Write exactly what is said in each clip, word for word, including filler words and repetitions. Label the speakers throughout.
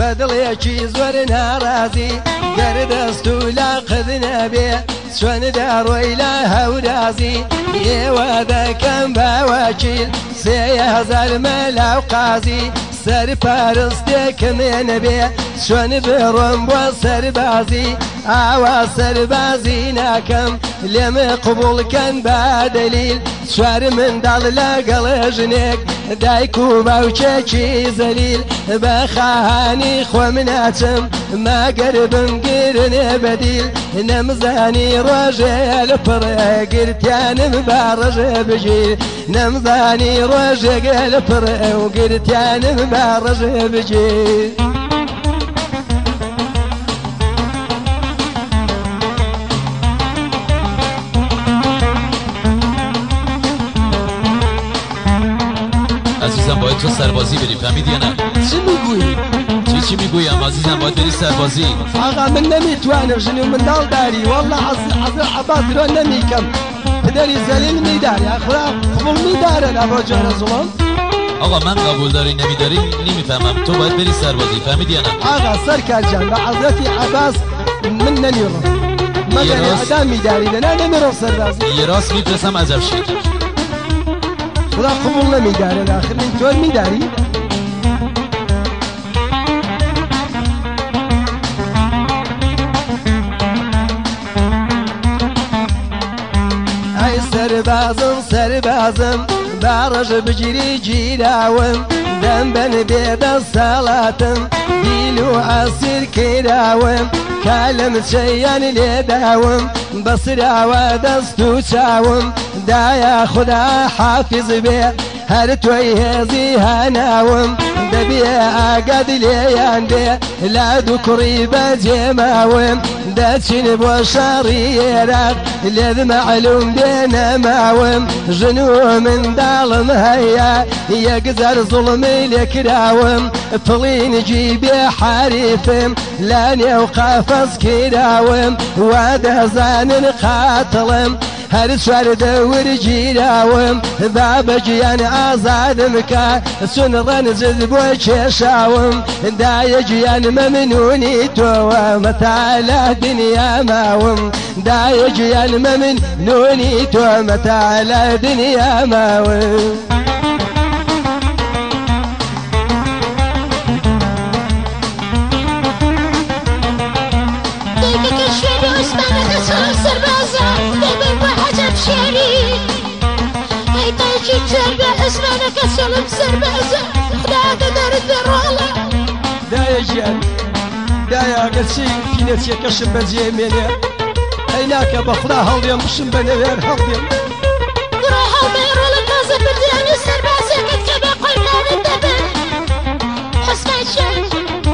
Speaker 1: بەدڵێکی زۆر ناڕازی گەردەست و لاقد نەبێ چۆن دەڕۆی لە هەورازی ئێوە دەکەم باوەکیل سێ هەزار مەلاو قازی سەرپەرستێکمێ نەبێ چۆن بڕۆم بۆ سەربازی ئاوا سەربازی ناکەم لێمە قبوڵکەن بە دەلیل چوار منداڵ لەگەڵ ژنێک دایک و باوکێکی زەلیل بە خاهانی خۆم ناچم مەگەر بمگرنێ بەدیل نەمزانی ڕۆژێ لە پڕێ گرتیانم بە ڕژێ بگیر نەمزانی ڕۆژێگە لە پڕێ و گرتیانم بە ڕژێ بگیر
Speaker 2: عزیزم باید تو سربازی بری فهمیدی یا نه؟
Speaker 1: چی میگویی؟
Speaker 2: چی چی میگویم عزیزم باید بری سربازی.
Speaker 1: آقا من نمیتوانم ژن و منداڵ داری والله حەزر عەباس درۆ نەمیکەم پدری زەلیل میداری ئەخرا قبول میدارن ئەوە جۆرە زوڵم.
Speaker 2: آقا من قبول داری نمیداری نمیفهمم تو باید بری سربازی فهمیدی یا نه؟
Speaker 1: آقا سەرکار جان بە حەزرەتی عەباس من نمیڕۆم مەگەر ئەدا میداری لەنا نمیڕۆم سەربازی.
Speaker 2: یه راست میفرستم عجب شید.
Speaker 1: خدا قبول نمیداره آخر اینطور میداری؟ ای سربازم سربازم بارج بجری جیراوم دم بن بید سالاتم دیلو عصیر کراوم کالم چیان لیداوم بصراوه دستو چاوم دایا خدا حافظ بێ هەر تۆی هێزی هەناوم دەبێ ئاگاد لێیان بێ لا دوو کوڕی بەجێماوم دەچین بۆ شەڕی عێراق لێت مەعلوم بێ نەماوم ژن و منداڵم هەیە یەکجار زوڵمی لێکراوم پڵینجی بێ حەریفم لە نێو قەفەس کراوم وا دەزانن قاتڵم هەر چوار دەور گیراوم بابەگیان ئازادم کە چون ڕەنجت بۆ کێشاوم دایە گیان مەمنونی تۆوە مەتاالە دنیا ماوم دایە گیان مەمنونی تۆ مەتاالە دنیا ماوم.
Speaker 3: اسمعنا كسلم سربازة خداك دارت بالرولة
Speaker 1: دايا جيان دايا قرسي كينت يكشم بزي مني هيناك بخدا هاليوم بشم بنوير هاليوم
Speaker 3: روحا وميرو لكازة برديان السربازة قد كبا قلنا ندبن حسنا الشيء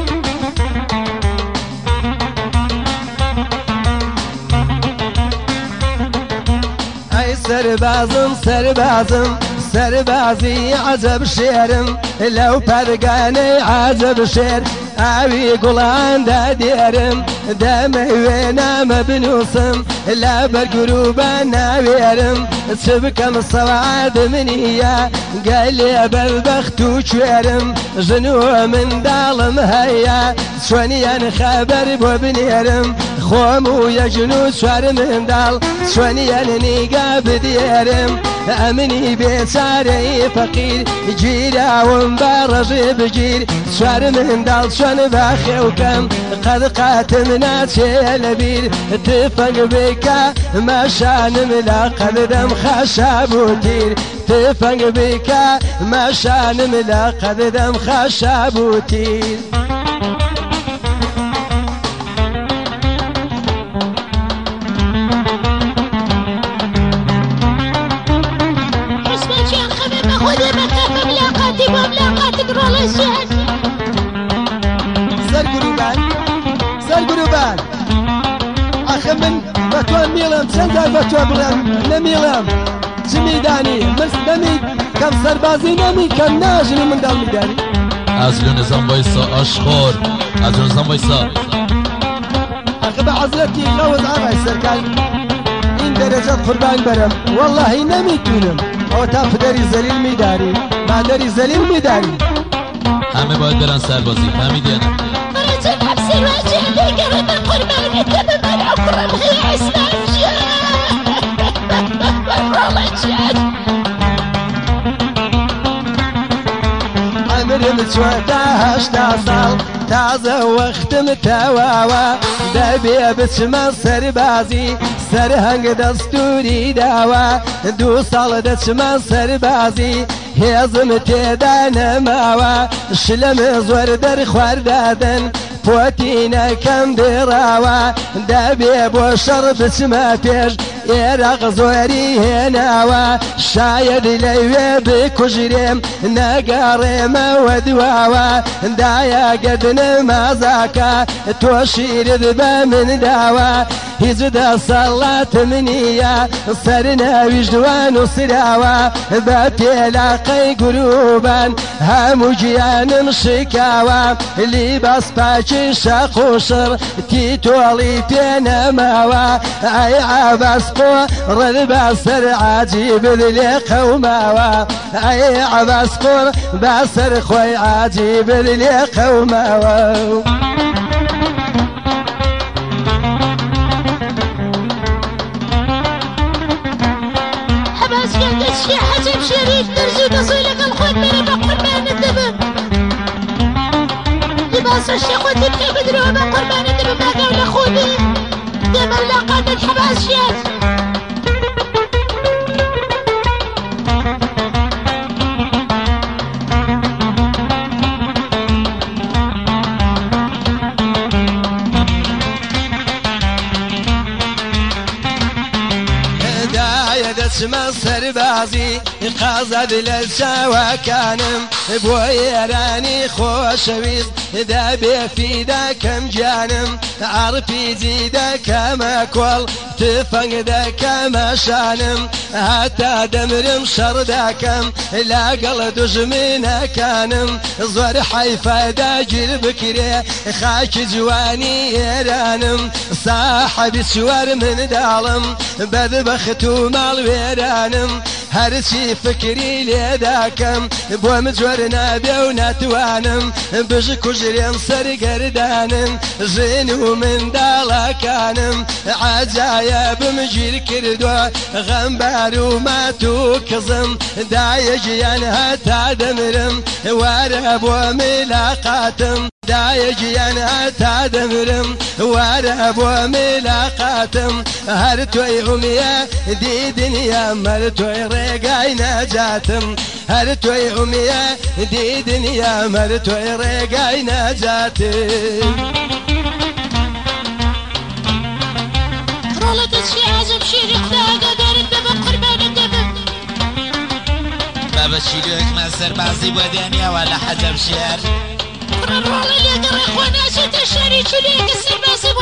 Speaker 1: اي سربازم سربازم سەربازی عەجەب شێرم لەو پەرگانەی عەجەب شێر ئاوی گوڵاندا دێرم دەمەوێ نامە بنووسم لە بەرگروبە ناوێرم چ بکەم سەواد منیە گەلێ بەربەخت و کوێرم ژن و منداڵم هەیە چۆنیان خەبەر بۆ بنێرم خۆم و یەژن و چوار منداڵ چۆنیان نیگا بدێرم ئەمنی بێچارەی فەقیر گیراوم بە ڕەژێ بگیر چوار منداڵ چۆن باخێوکەم قەد قاتم ناچێ لەبیر تفەنگ بکە مەشانم لە قەددەم خەشاب و تیر تفەنگ بکە مەشانم لە قەددەم خەشاب و تیر. سەرگروبان سەرگروبان ئەخە من بە تۆ میڵم چەند جار بە تۆ بڵێم نەمیڵم چ میدانی مست نەمی کەم سەربازی نەمی کەم ناژنی منداڵ میدانی
Speaker 2: ئەزلو نظام وایسا ئاشخۆر ئەزلو نظام وایسا
Speaker 1: ئەخە بە حەزرەتی غەوز ئاغای سەرکار این دەرەجەت قوربان بەرم وەڵڵاهی نەمیتونم ئەوە تا پدەری زەلیل میداری مادەری زەلیل میداری
Speaker 2: همه باید برن سربازی فهمیدی یا نه؟
Speaker 3: أنا تبحث سلواتي عندي قرب القربان الدب من عقرب هي اسمها والله جاد
Speaker 1: عمرم چوارده هشتا سال تازه وقتم تواوا دبی بچم سربازی سرهنگ دستوری داوا دو سال دچم سربازی هێزم تێدا نەماوە شلم زۆر دەرخواردادن پۆتینەکەم دێڕاوە دەبێ بۆ شەڕ بچمە پێش ئێرەق زۆری هێناوە شاید لەوێ بکوژرێم نەگەڕێمەوە دواوە دایەگەدنم مازاکە تۆ شیرت بە من داوە هیچ دەسەڵاتم نییە سەرناویش دوان و سراوە بە پێلاقەی گروبان هەموو گیانم شکاوە لیباس پاکی شەق و شڕ تیتۆڵی پێنەماوە ئەی عەباس قۆ ڕد بەسەر عاجیبت لێ قەوماوە ئەی عەباس قۆ بەسەر خۆی عاجیبت لێ قەوماوە
Speaker 3: شي حجب شريف درجي بصيلك الخوت بيني بقربان الدبب لباس الشيخ وتبكي بدروب قربان الدبب ما قول اخوتي ديما لاقات الحباس شيات
Speaker 1: دەچمە سەربازی قازاد لە چاوەکانم بۆ ئێرانی خۆشەویست دەبێ فیداکەم گیانم ئاڕپیجی دەکەمە کۆڵ تفەنگ دەکەمە شانم هەتا دەمرم شەڕ دەکەم لەگەڵ دوژمنەکانم زۆر حەیفە داگیر بکرێ خاکی جوانی ئێرانم ساحەبی چوار منداڵم بەدبەخت و ماڵ وێرانم هەرچی فکری لێ داکەم بۆم جۆر نابێ و ناتوانم بژ کوژرێم سەرگەردانم ژن و منداڵەکانم عەجایەبم گیر کردووە غەمبار و مات و کزم دایەگیان هەتا دەمرم وارە بۆ ملاقاتم دایەگیان هەتا دەمرم وارە بۆ ملاقاتم هەر تۆی ئومیە دیدنیە مەر تۆی ڕێگای نەجاتم هەر تۆی ئومیە دیدنیە مەر تۆی ڕێگای نەجاتم
Speaker 3: ڕۆڵەتە چی عەجەب شیری خوداگە دەرت دەبم قوربانت دەبم
Speaker 4: بابا چیلۆکمان سەربازی بۆ دێنیەوە لە حەجەب شێر
Speaker 3: ڕۆڵە لێگەڕێ خۆ ناچێتە شەری چولێکە سەربازی بۆ